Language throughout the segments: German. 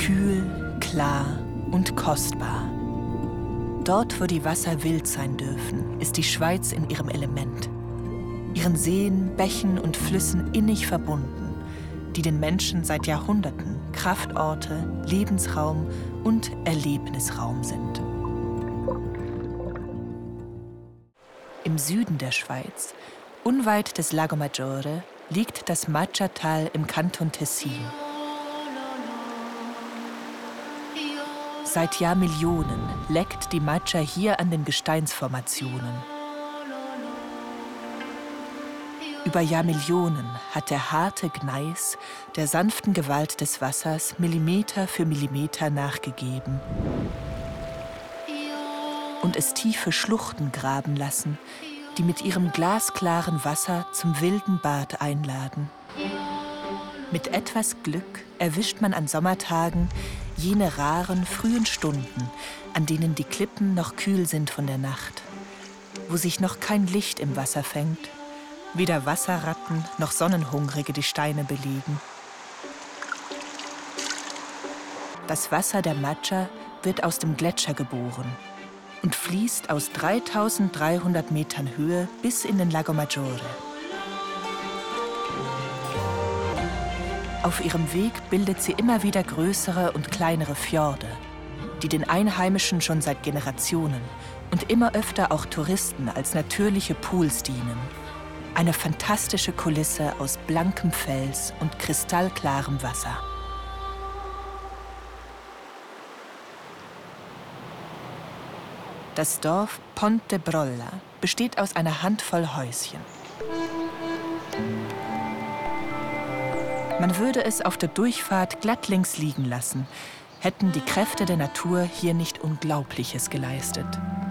Kühl, klar und kostbar. Dort, wo die Wasser wild sein dürfen, ist die Schweiz in ihrem Element. Ihren Seen, Bächen und Flüssen innig verbunden, die den Menschen seit Jahrhunderten Kraftorte, Lebensraum und Erlebnisraum sind. Im Süden der Schweiz, unweit des Lago Maggiore, liegt das Maggiatal im Kanton Tessin. Seit Jahrmillionen leckt die Maggia hier an den Gesteinsformationen. Über Jahrmillionen hat der harte Gneis der sanften Gewalt des Wassers Millimeter für Millimeter nachgegeben und es tiefe Schluchten graben lassen, die mit ihrem glasklaren Wasser zum wilden Bad einladen. Mit etwas Glück erwischt man an Sommertagen jene raren, frühen Stunden, an denen die Klippen noch kühl sind von der Nacht, wo sich noch kein Licht im Wasser fängt, weder Wasserratten noch Sonnenhungrige die Steine belegen. Das Wasser der Maggia wird aus dem Gletscher geboren und fließt aus 3300 Metern Höhe bis in den Lago Maggiore. Auf ihrem Weg bildet sie immer wieder größere und kleinere Fjorde, die den Einheimischen schon seit Generationen und immer öfter auch Touristen als natürliche Pools dienen. Eine fantastische Kulisse aus blankem Fels und kristallklarem Wasser. Das Dorf Ponte Brolla besteht aus einer Handvoll Häuschen. Man würde es auf der Durchfahrt glattlings liegen lassen, hätten die Kräfte der Natur hier nicht Unglaubliches geleistet.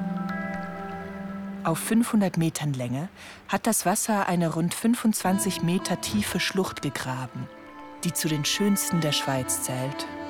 Auf 500 Metern Länge hat das Wasser eine rund 25 Meter tiefe Schlucht gegraben, die zu den schönsten der Schweiz zählt